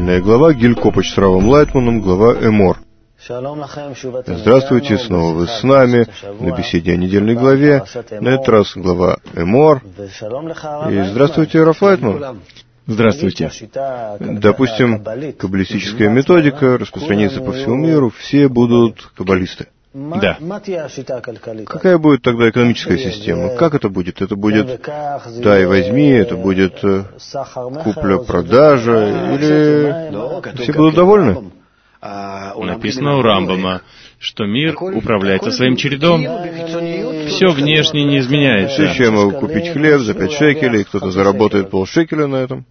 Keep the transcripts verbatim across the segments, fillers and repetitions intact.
недельная глава, Гиль Копач с Равом Лайтманом, глава Эмор. Здравствуйте, снова вы с нами на беседе о недельной главе, на этот раз глава Эмор. И здравствуйте, Рав Лайтман. Здравствуйте. Допустим, каббалистическая методика распространится по всему миру, все будут каббалисты. Да. Какая будет тогда экономическая система? Как это будет? Это будет дай возьми, это будет купля-продажа, или все будут довольны? Написано у Рамбама, что мир управляется своим чередом. Все внешне не изменяется. Еще я могу купить хлеб за пять шекелей, кто-то заработает полшекеля на этом.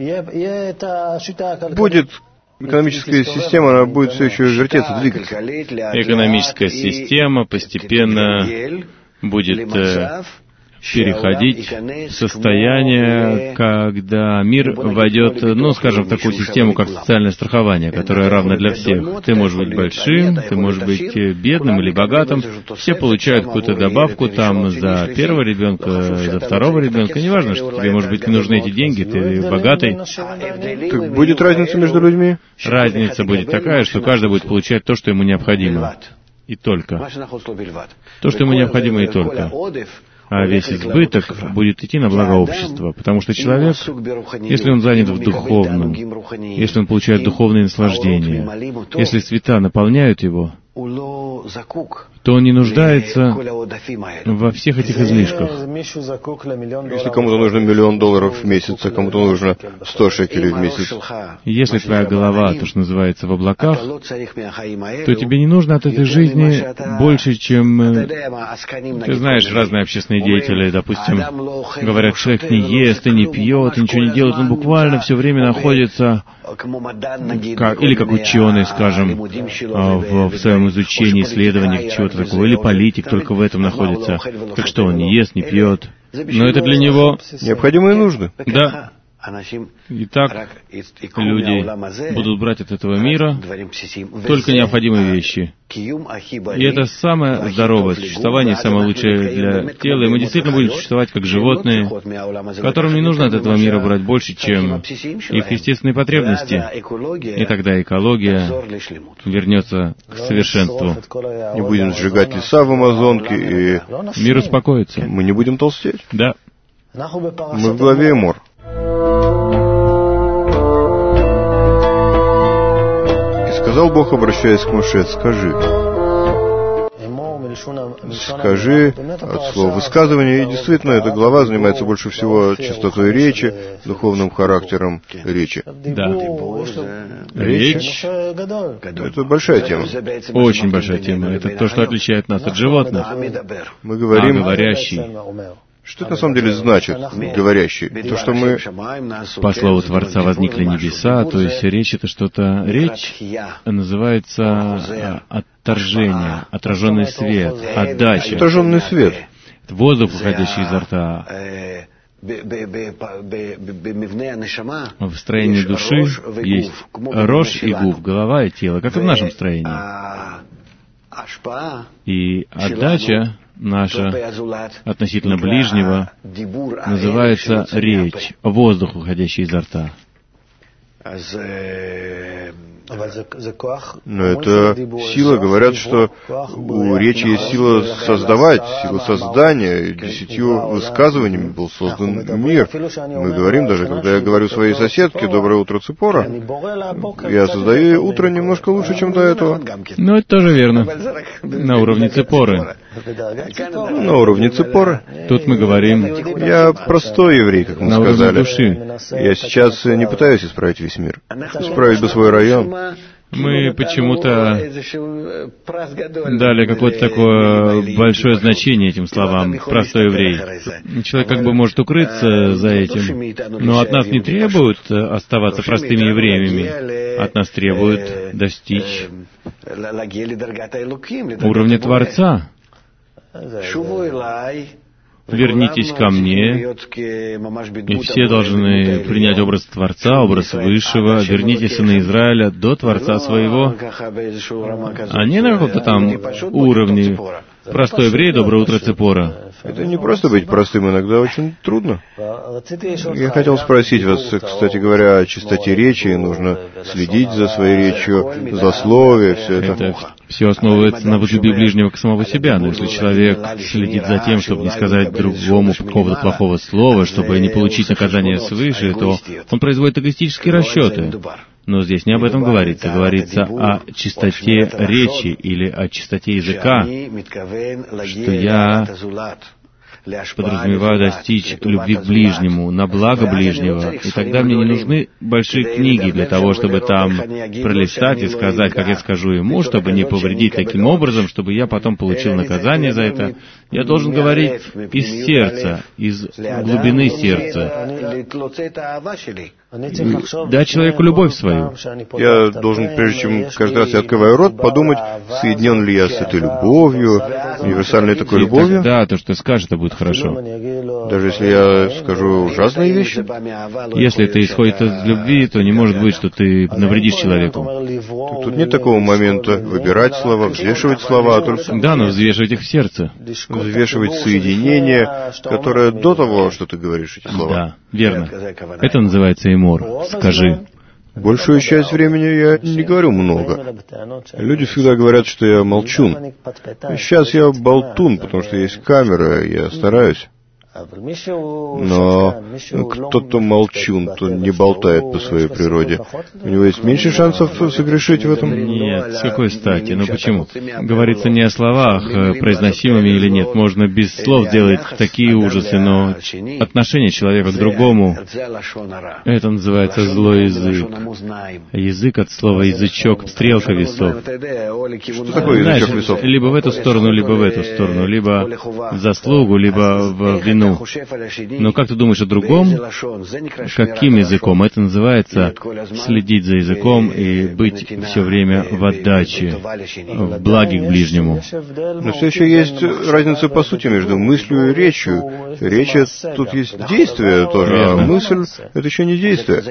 Будет экономическая система, она будет все еще вертеться, двигаться. Экономическая система постепенно будет э, переходить в состояние, когда мир войдет, ну, скажем, в такую систему, как социальное страхование, которое равно для всех. Ты можешь быть большим, ты можешь быть бедным или богатым, все получают какую-то добавку там за первого ребенка, за второго ребенка. Неважно, что тебе, может быть, не нужны эти деньги, ты богатый. Так будет разница между людьми? Разница будет такая, что каждый будет получать то, что ему необходимо. И только. То, что ему необходимо, и только. А весь избыток будет идти на благо общества, потому что человек, если он занят в духовном, если он получает духовные наслаждения, если света наполняют его, то он не нуждается во всех этих излишках. Если кому-то нужно миллион долларов в месяц, а кому-то нужно сто шекелей в месяц. Если твоя голова, то, что называется, в облаках, то тебе не нужно от этой жизни больше, чем... Ты знаешь, разные общественные деятели, допустим, говорят, человек не ест и не пьет, и ничего не делает, он буквально все время находится, как, или как ученый, скажем, в, в своем изучении, исследовании чего-то такого, или политик только в этом находится. Так что он не ест, не пьет. Но это для него необходимые нужды. Да. Итак, люди будут брать от этого мира только необходимые вещи. И это самое здоровое существование, самое лучшее для тела. И мы действительно будем существовать как животные, которым не нужно от этого мира брать больше, чем их естественные потребности. И тогда экология вернется к совершенству. Не будем сжигать леса в Амазонке, и мир успокоится. Мы не будем толстеть. Да. Мы в главе Эмор. Сказал Бог, обращаясь к Моше, скажи. Скажи от слова высказывания. И действительно, эта глава занимается больше всего чистотой речи, духовным характером речи. Да. Речь — это большая тема. Очень большая тема. Это то, что отличает нас от животных. Мы говорим... А говорящий. Что это на самом деле значит, говорящий? То, что мы... По слову Творца возникли небеса, то есть речь — это что-то... Речь называется отторжение, отраженный свет, отдача. Отраженный свет. Воздух, выходящий изо рта. В строении души есть рожь и гуф, голова и тело, как и в нашем строении. И отдача наша относительно ближнего называется речь, воздух, выходящий изо рта. Но это сила. Говорят, что у речи есть сила создавать, сила создания. Десятью высказываниями был создан мир. Мы говорим, даже когда я говорю своей соседке «Доброе утро, Ципора», я создаю утро немножко лучше, чем до этого. Ну, это тоже верно. На уровне Ципоры. На уровне Ципоры. Тут мы говорим... Я простой еврей, как мы на сказали. Души. Я сейчас не пытаюсь исправить весь мир. Исправить бы свой район. Мы почему-то дали какое-то такое большое значение этим словам «простой еврей». Человек как бы может укрыться за этим, но от нас не требуют оставаться простыми евреями. От нас требуют достичь уровня Творца. «Вернитесь ко мне», и все должны принять образ Творца, образ Высшего. «Вернитесь, сыны Израиля, до Творца своего», а не на каком-то там уровне «простой еврей, доброе утро, Ципора». Это не просто быть простым, иногда очень трудно. Я хотел спросить вас, кстати говоря, о чистоте речи. Нужно следить за своей речью, злословие, все это. Это все основывается на возлюблении ближнего к самого себя. Но если человек следит за тем, чтобы не сказать другому какого-то плохого слова, чтобы не получить наказание свыше, то он производит эгоистические расчеты. Но здесь не об этом говорится. Говорится о чистоте речи или о чистоте языка, что я подразумеваю достичь любви к ближнему, на благо ближнего, и тогда мне не нужны большие книги для того, чтобы там пролистать и сказать, как я скажу ему, чтобы не повредить таким образом, чтобы я потом получил наказание за это. Я должен говорить из сердца, из глубины сердца. Дать человеку любовь свою. Я должен, прежде чем каждый раз я открываю рот, подумать, соединен ли я с этой любовью, универсальной такой любовью. Да, то, что ты скажешь, это будет хорошо. Даже если я скажу ужасные вещи? Если это исходит из любви, то не может быть, что ты навредишь человеку. Тут, тут нет такого момента выбирать слова, взвешивать слова, а только... Да, но взвешивать их в сердце. Взвешивать соединение, которое до того, что ты говоришь эти слова. Да, верно. Это называется эмор. Скажи. Большую часть времени я не говорю много. Люди всегда говорят, что я молчун. Сейчас я болтун, потому что есть камера, и я стараюсь. Но кто-то молчун, кто не болтает по своей природе. У него есть меньше шансов согрешить в этом? Нет, с какой стати? Ну почему? Говорится не о словах, произносимыми или нет. Можно без слов делать такие ужасы, но отношение человека к другому, это называется злой язык. Язык от слова язычок, стрелка весов. Что такое язычок весов? Либо в эту сторону, либо в эту сторону, либо в заслугу, либо в вину. Но как ты думаешь о другом? Каким языком? Это называется следить за языком и быть все время в отдаче, в благе к ближнему. Но все еще есть разница по сути между мыслью и речью. Речь — тут есть действие тоже, а мысль — это еще не действие.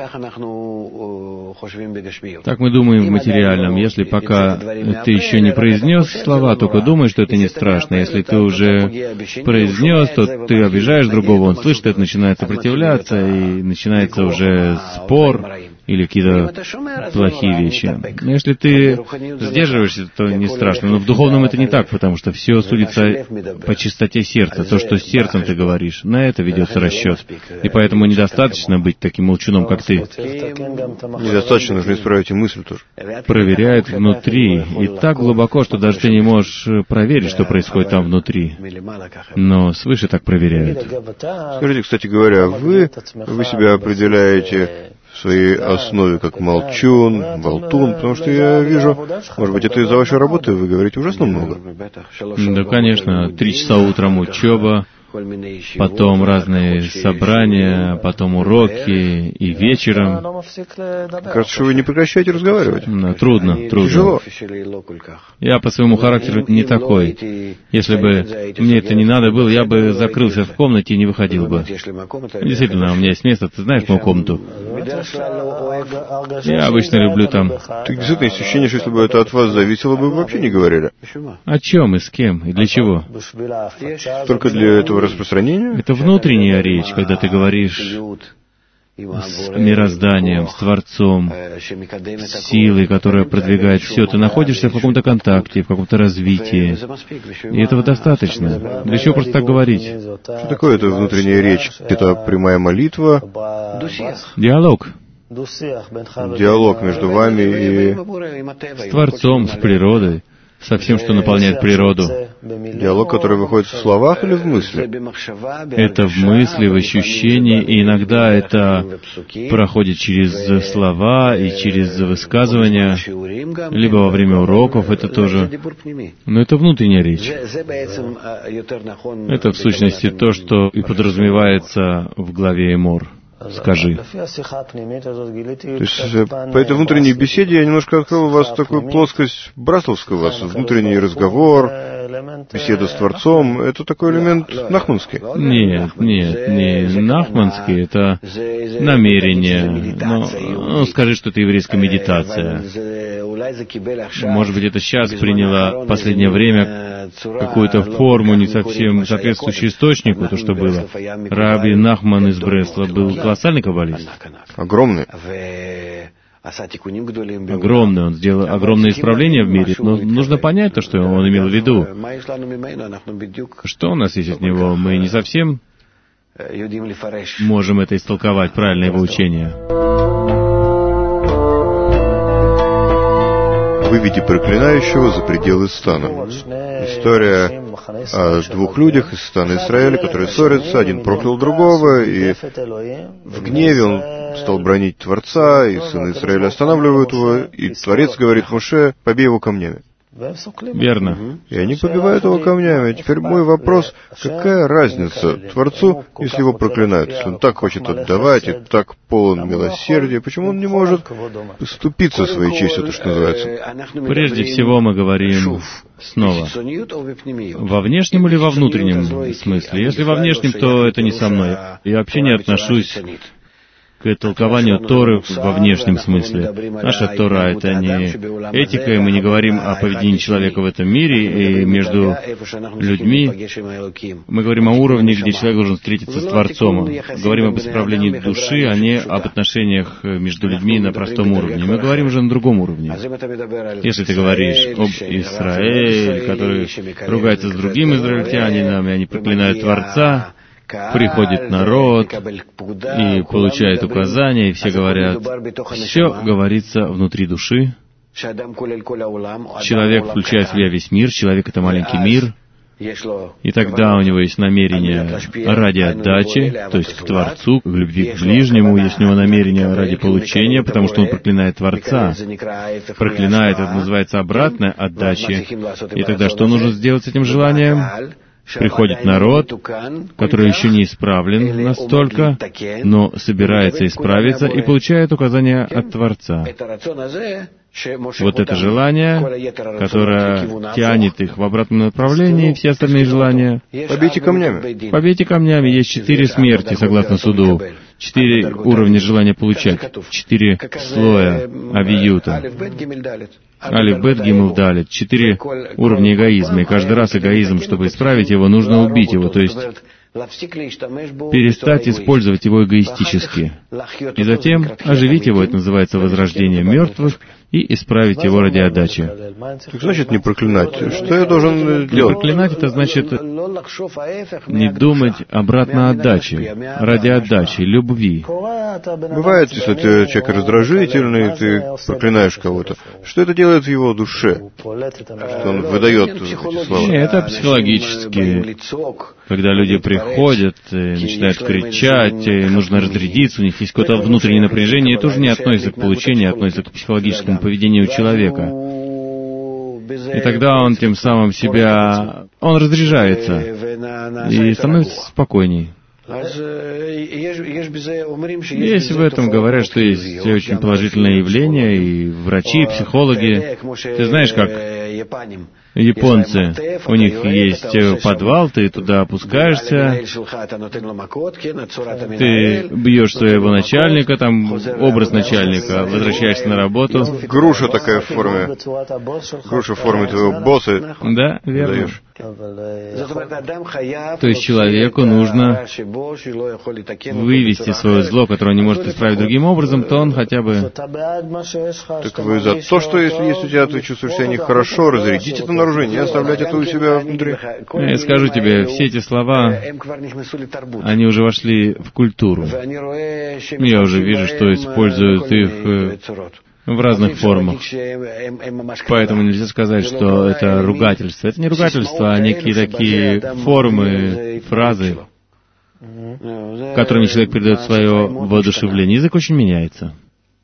Так мы думаем в материальном. Если пока ты еще не произнес слова, только думай, что это не страшно. Если ты уже произнес, то ты обижаешь другого, он слышит это, начинает сопротивляться, и начинается уже спор или какие-то плохие вещи. Но если ты сдерживаешься, то не страшно. Но в духовном это не так, потому что все судится по чистоте сердца. То, что с сердцем ты говоришь, на это ведется расчет. И поэтому недостаточно быть таким молчуном, как ты. Недостаточно, нужно исправить и мысль тоже. Проверяют внутри, и так глубоко, что даже ты не можешь проверить, что происходит там внутри. Но свыше так проверяют. Скажите, кстати говоря, вы, вы себя определяете в своей основе как молчун, болтун, потому что я вижу, может быть, это из-за вашей работы, вы говорите ужасно много. Да, конечно, три часа утром учеба, потом разные собрания, потом уроки, и вечером. Кажется, что вы не прекращаете разговаривать. Да, трудно, трудно. Тяжело. Я по своему характеру не такой. Если бы мне это не надо было, я бы закрылся в комнате и не выходил бы. Действительно, у меня есть место, ты знаешь мою комнату? Я обычно люблю там... Так действительно, есть ощущение, что если бы это от вас зависело, бы вы вообще не говорили. О чем и с кем, и для чего? Только для этого распространения? Это внутренняя речь, когда ты говоришь с мирозданием, с Творцом, с силой, которая продвигает все. Ты находишься в каком-то контакте, в каком-то развитии. И этого достаточно. Для чего просто так говорить? Что такое это внутренняя речь? Это прямая молитва? Диалог. Диалог между вами и... С Творцом, с природой, со всем, что наполняет природу. Диалог, который выходит в словах или в мысли? Это в мысли, в ощущении, и иногда это проходит через слова и через высказывания, либо во время уроков, это тоже. Но это внутренняя речь. Это в сущности то, что и подразумевается в главе Эмор. Скажи. То есть по этой внутренней беседе я немножко открыл у вас такую плоскость брасловскую, у вас внутренний разговор, беседа с Творцом. Это такой элемент нахманский. Нет, нет, не нахманский, это намерение. Но, ну, скажи, что это еврейская медитация. Может быть, это сейчас приняло в последнее время какую-то форму, не совсем соответствующую источнику, то, что было. Раби Нахман из Бресла был колоссальный каббалист. Огромный. Огромный, он сделал огромное исправление в мире, но нужно понять то, что он имел в виду. Что у нас есть от него? Мы не совсем можем это истолковать, правильно его учение. Выведи проклинающего за пределы стана. История о двух людях из стана Израиля, которые ссорятся, один проклял другого, и в гневе он стал бранить Творца, и сыны Израиля останавливают его, и Творец говорит Моше: побей его камнями. Верно. И они побивают его камнями. Теперь мой вопрос: какая разница Творцу, если его проклинают? Если он так хочет отдавать и так полон милосердия, почему он не может поступиться своей честью, то, что называется? Прежде всего мы говорим снова, во внешнем или во внутреннем смысле. Если во внешнем, то это не со мной. Я вообще не отношусь к толкованию Торы во внешнем смысле. Наша Тора — это не этика, и мы не говорим о поведении человека в этом мире и между людьми. Мы говорим о уровне, где человек должен встретиться с Творцом. Мы говорим об исправлении души, а не об отношениях между людьми на простом уровне. Мы говорим уже на другом уровне. Если ты говоришь об Израиле, который ругается с другим израильтянином, и они проклинают Творца, приходит народ и получает указания, и все говорят, все говорится внутри души. Человек включает в себя весь мир, человек — это маленький мир, и тогда у него есть намерение ради отдачи, то есть к Творцу, к любви к ближнему, есть у него намерение ради получения, потому что он проклинает Творца. Проклинает, это называется обратная отдача. И тогда что нужно сделать с этим желанием? Приходит народ, который еще не исправлен настолько, но собирается исправиться и получает указания от Творца. Вот это желание, которое тянет их в обратном направлении, все остальные желания. Побейте камнями. Побейте камнями. Есть четыре смерти, согласно суду. Четыре уровня желания получать. Четыре слоя авиюта. Алиф, Бет, Гимел, Далит. Четыре уровня эгоизма. И каждый раз эгоизм, чтобы исправить его, нужно убить его. То есть перестать использовать его эгоистически. И затем оживить его, это называется возрождение мертвых, и исправить его ради отдачи. Так значит не проклинать. Что я должен делать? Проклинать — это значит не думать обратно отдачи, ради отдачи, любви. Бывает, если ты человек раздражительный, ты проклинаешь кого-то. Что это делает в его душе? Что он выдает эти слова? Нет, это психологически. Когда люди приходят и начинают кричать, и нужно разрядиться, у них есть какое-то внутреннее напряжение, это уже не относится к получению, а относится к психологическому поведению человека. И тогда он тем самым себя... он разряжается и становится спокойней. Есть в этом, говорят, что есть очень положительное явление, и врачи, и психологи. Ты знаешь, как японцы, у них есть подвал, ты туда опускаешься, ты бьешь своего начальника, там образ начальника, возвращаешься на работу. Груша такая в форме, груша в форме твоего босса. Да, верно. Даешь. То есть человеку нужно вывести свое зло, которое он не может исправить другим образом, то он хотя бы... Так вы за то, что если есть у тебя, ты чувствуешь себя нехорошо, разрядить это наружу, не оставлять это у себя внутри? Я скажу тебе, все эти слова, они уже вошли в культуру. Я уже вижу, что используют их в разных формах. Поэтому нельзя сказать, что это ругательство. Это не ругательство, а некие такие формы, фразы, которыми человек передает свое воодушевление. Язык очень меняется.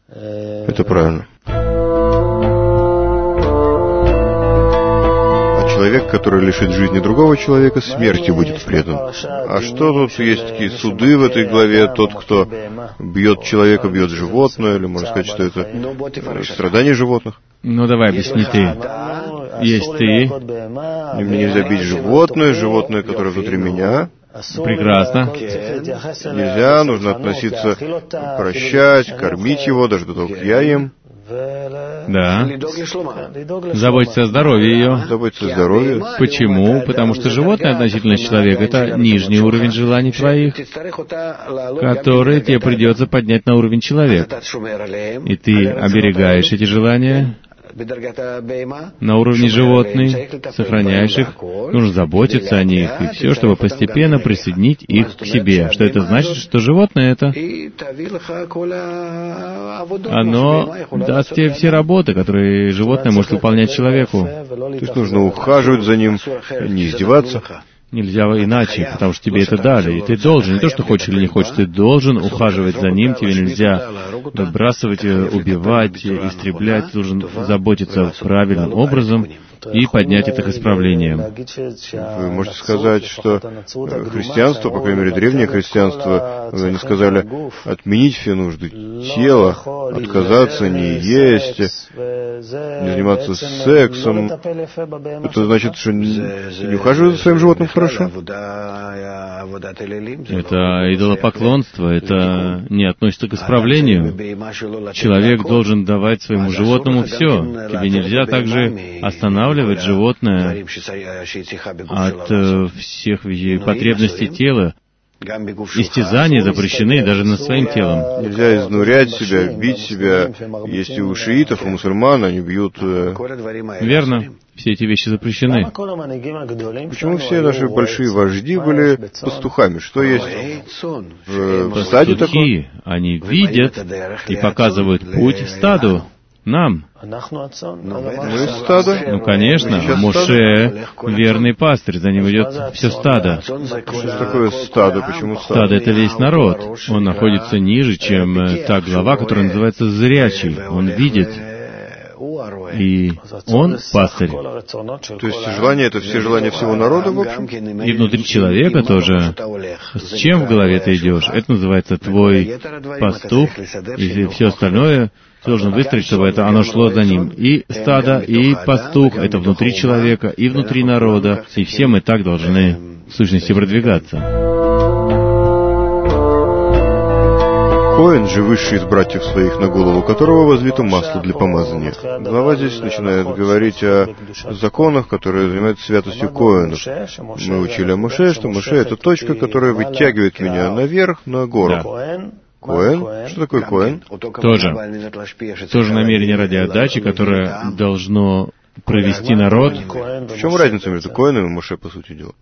Это правильно. А человек, который лишит жизни другого человека, смерти будет предан. А что тут есть такие суды в этой главе? Тот, кто бьет человека, бьет животное, или можно сказать, что это страдание животных? Ну, давай, объясни ты. Есть ты. И мне нельзя бить животное, животное, которое внутри меня. Прекрасно. Нельзя, нужно относиться, прощать, кормить его, даже до того, как я ем. Да. Заботиться о здоровье ее. Заботиться о здоровье. Почему? Потому что животное относительно человека — это нижний уровень желаний твоих, который тебе придется поднять на уровень человека. И ты оберегаешь эти желания на уровне животных, сохраняешь их, нужно заботиться о них, и все, чтобы постепенно присоединить их к себе. Что это значит? Что животное это, оно даст тебе все работы, которые животное может выполнять человеку. То есть нужно ухаживать за ним, не издеваться. Нельзя иначе, потому что тебе это дали. И ты должен, не то, что хочешь или не хочешь, ты должен ухаживать за ним, тебе нельзя выбрасывать, убивать, истреблять, ты должен заботиться правильным образом и поднять это к исправлениям. Вы можете сказать, что христианство, по крайней мере, древнее христианство, они сказали, отменить все нужды тела, отказаться не есть, не заниматься сексом. Это значит, что не ухаживать за своим животным хорошо? Это идолопоклонство, это не относится к исправлению. Человек должен давать своему животному все. Тебе нельзя также останавливать животное от э, всех потребностей тела. Истязания запрещены даже над своим телом. Нельзя изнурять себя, бить себя. Есть и у шиитов, у мусульман, они бьют... Э... Верно. Все эти вещи запрещены. Почему все наши большие вожди были пастухами? Что есть в, в стаде такое? Пастухи, они видят и показывают путь стаду. Нам. Мы стадо? Ну, конечно. Моше — верный пастырь, за ним идет все стадо. Что такое стадо? Почему стадо? Стадо — это весь народ. Он находится ниже, чем та глава, которая называется «зрячий». Он видит. И он пастырь. То есть желания — это все желания всего народа, в общем? И внутри человека тоже. С чем в голове ты идешь? Это называется твой пастух, и все остальное ты должен выстроить, чтобы это оно шло за ним. И стадо, и пастух — это внутри человека, и внутри народа. И все мы так должны, в сущности, продвигаться. Коэн же высший из братьев своих, на голову которого возлито масло для помазания. Глава здесь начинает говорить о законах, которые занимаются святостью коэнов. Мы учили о Моше, что Моше — это точка, которая вытягивает меня наверх, на гору. Да. Коэн? Что такое коэн? Тоже. Тоже намерение ради отдачи, которое должно провести народ. В чем разница между коэном и Моше, по сути дела?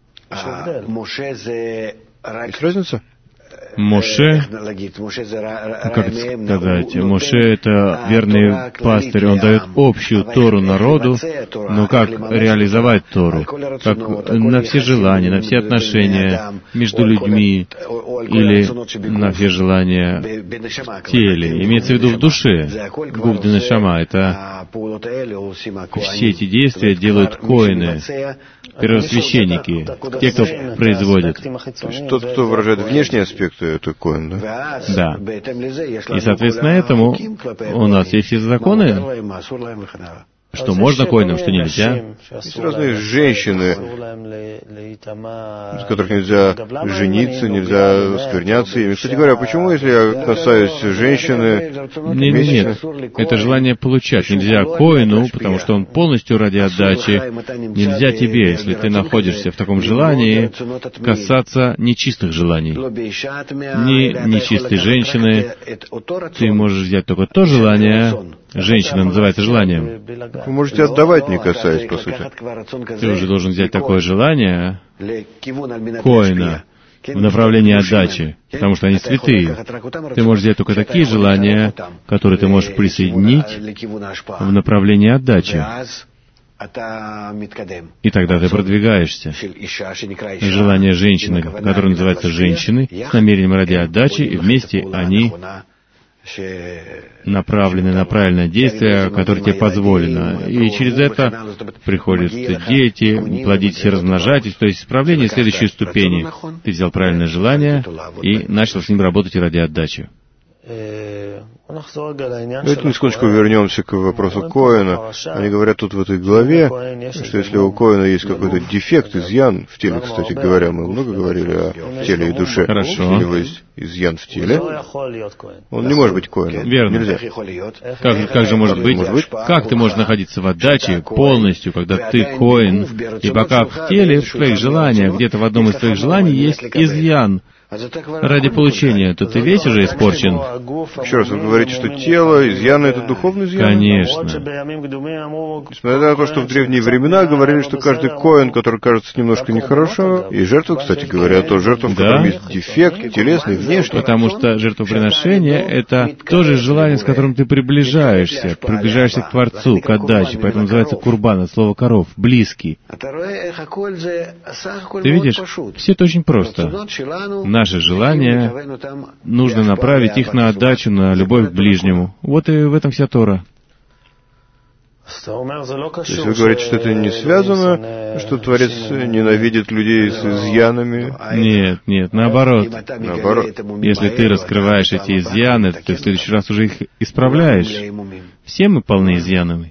Есть разница? Моше, как сказать, Моше — это верный пастырь, он дает общую Тору народу, но как реализовать Тору? Как на все желания, на все отношения между людьми или на все желания в теле, имеется в виду в душе. Гуф де нешама — это все эти действия делают коэны, первосвященники, те, кто производит. То есть тот, кто выражает внешние аспекты, это коэн, да? Да. И, соответственно, этому у нас есть и законы, что можно коэнам, что нельзя. Есть разные женщины, с которых нельзя жениться, нельзя скверняться ими. Кстати говоря, почему, если я касаюсь женщины... Нет, нет, это желание получать. Нельзя коэну, потому что он полностью ради отдачи. Нельзя тебе, если ты находишься в таком желании, касаться нечистых желаний. Ни нечистой женщины. Ты можешь взять только то желание. Женщина называется желанием. Вы можете отдавать, не касаясь, по сути. Ты уже должен взять такое желание коэна в направлении отдачи, потому что они святые. Ты можешь взять только такие желания, которые ты можешь присоединить в направлении отдачи. И тогда ты продвигаешься. Желание женщины, которое называется женщины, с намерением ради отдачи, и вместе они направлены на правильное действие, которое тебе позволено. И через это приходят дети, плодитесь и размножайтесь, то есть исправление следующей ступени. Ты взял правильное желание и начал с ним работать ради отдачи. Давайте секундочку вернемся к вопросу Коэна. Они говорят тут в этой главе, что если у Коэна есть какой-то дефект, изъян в теле, кстати говоря, мы много говорили о теле и душе. Хорошо. Если у него есть изъян в теле, он не может быть Коэном. Верно. Нельзя. Как, как же может быть? Может быть? Как ты можешь находиться в отдаче полностью, когда ты Коэн, и пока в теле, в твоих желаниях, где-то в одном из твоих желаний есть изъян ради получения, то ты весь уже испорчен. Еще раз, вы говорите, что тело, изъяны — это духовный изъян? Конечно. Несмотря на то, что в древние времена говорили, что каждый коэн, который кажется немножко нехорошо, и жертва, кстати говоря, то жертва, в котором Да. есть дефект, телесный, внешний. Потому что жертвоприношение — это тоже желание, с которым ты приближаешься, приближаешься к Творцу, к отдаче, поэтому называется курбан, от слова коров, близкий. Ты видишь, все это очень просто. Наши желания, нужно направить их на отдачу, на любовь к ближнему. Вот и в этом вся Тора. Если вы говорите, что это не связано, что Творец ненавидит людей с изъянами. Нет, нет, наоборот. Наоборот. Если ты раскрываешь эти изъяны, то ты в следующий раз уже их исправляешь. Все мы полны изъянами.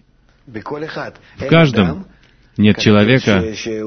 В каждом. Нет человека,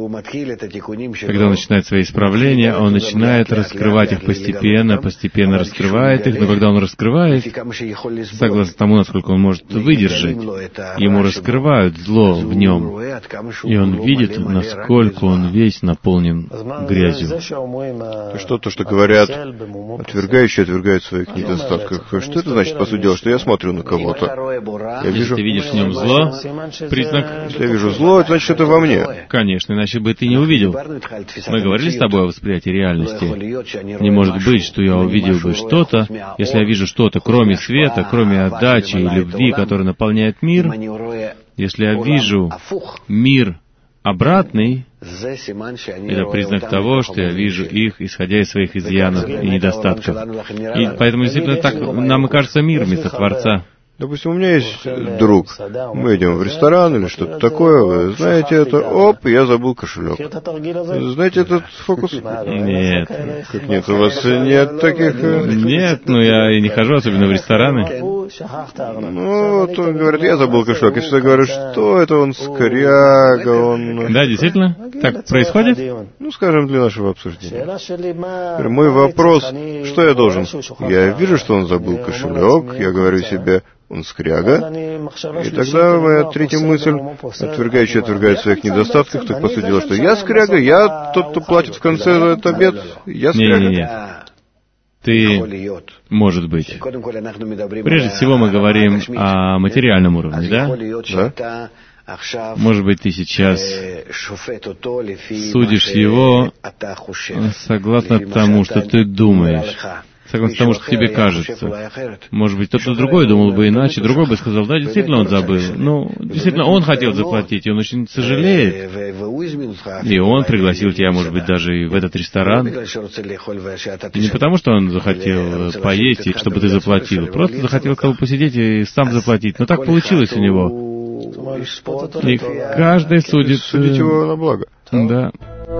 когда он начинает свои исправления, он начинает раскрывать их постепенно, постепенно раскрывает их, но когда он раскрывает, согласно тому, насколько он может выдержать, ему раскрывают зло в нем, и он видит, насколько он весь наполнен грязью. Что то, что говорят, отвергающие отвергают в своих недостатках. Что это значит, по сути дела, что я смотрю на кого-то? Я Если вижу, ты видишь в нем зло, признак... если я вижу зло, это значит, что это во мне. Конечно, иначе бы ты не увидел. Мы говорили с тобой о восприятии реальности. Не может быть, что я увидел бы что-то, если я вижу что-то, кроме света, кроме отдачи и любви, которая наполняет мир. Если я вижу мир обратный, это признак того, что я вижу их, исходя из своих изъянов и недостатков. И поэтому действительно так нам и кажется мир вместо Творца. Допустим, у меня есть друг. Мы идем в ресторан или что-то такое. Вы знаете это? Оп, я забыл кошелек. Знаете этот фокус? Нет. Как нет? У вас нет таких... Нет, ну я и не хожу, особенно в рестораны. Ну, вот он говорит, я забыл кошелек. Если я говорю, что это, он скряга, он... Да, действительно? Так происходит? Ну, скажем, для нашего обсуждения. Мой вопрос, что я должен? Я вижу, что он забыл кошелек, я говорю себе, он скряга, и тогда моя третья мысль, отвергающий отвергает в своих недостатках, так по сути дела, что я скряга, я тот, кто платит в конце за этот обед, я скряга. Не-не-не. Ты, может быть. Прежде всего мы говорим о материальном уровне, да? Да. Может быть, ты сейчас судишь его согласно тому, что ты думаешь, согласно тому, что тебе кажется. Может быть, кто-то другой думал бы иначе, другой бы сказал, да, действительно он забыл. Ну, действительно, он хотел заплатить, и он очень сожалеет. И он пригласил тебя, может быть, даже и в этот ресторан. И не потому, что он захотел поесть, и чтобы ты заплатил. Просто захотел с тобой посидеть и сам заплатить. Но так получилось у него. И каждый судит... Судить его на благо. Да.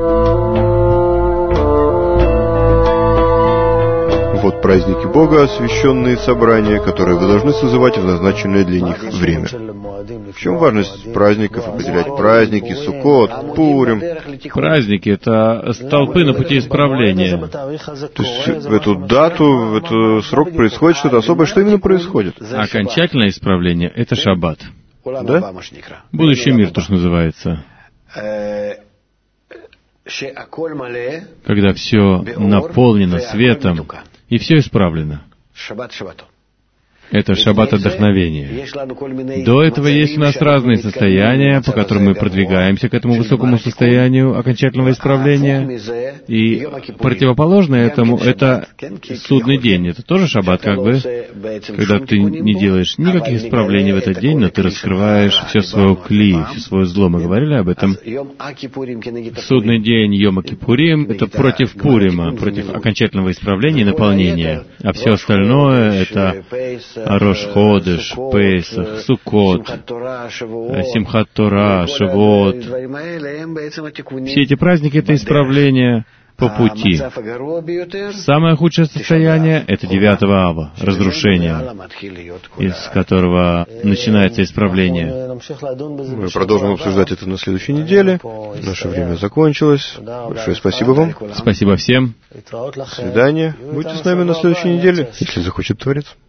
Вот праздники Бога, освященные собрания, которые вы должны созывать в назначенное для них время. В чем важность праздников, определять праздники, Суккот, Пурим? Праздники — это столпы на пути исправления. То есть в эту дату, в этот срок происходит что-то особое. Что именно происходит? Окончательное исправление — это шаббат. Да? Будущий мир, то, что называется. Когда все наполнено светом, и все исправлено. Это шаббат отдохновения. До этого есть у нас разные состояния, по которым мы продвигаемся к этому высокому состоянию окончательного исправления. И противоположное этому — это судный день. Это тоже шаббат, как бы, когда ты не делаешь никаких исправлений в этот день, но ты раскрываешь все свое кли, все свое зло. Мы говорили об этом. Судный день Йома Кипурим — это против Пурима, против окончательного исправления и наполнения. А все остальное — это Рош Ходеш, Песах, Суккот, Симхат Тора, Шавуот. Все эти праздники — это исправление по пути. Самое худшее состояние — это девятого ава, разрушение, из которого начинается исправление. Мы продолжим обсуждать это на следующей неделе. Наше время закончилось. Большое спасибо вам. Спасибо всем. До свидания. Будьте с нами на следующей неделе, если захочет Творец.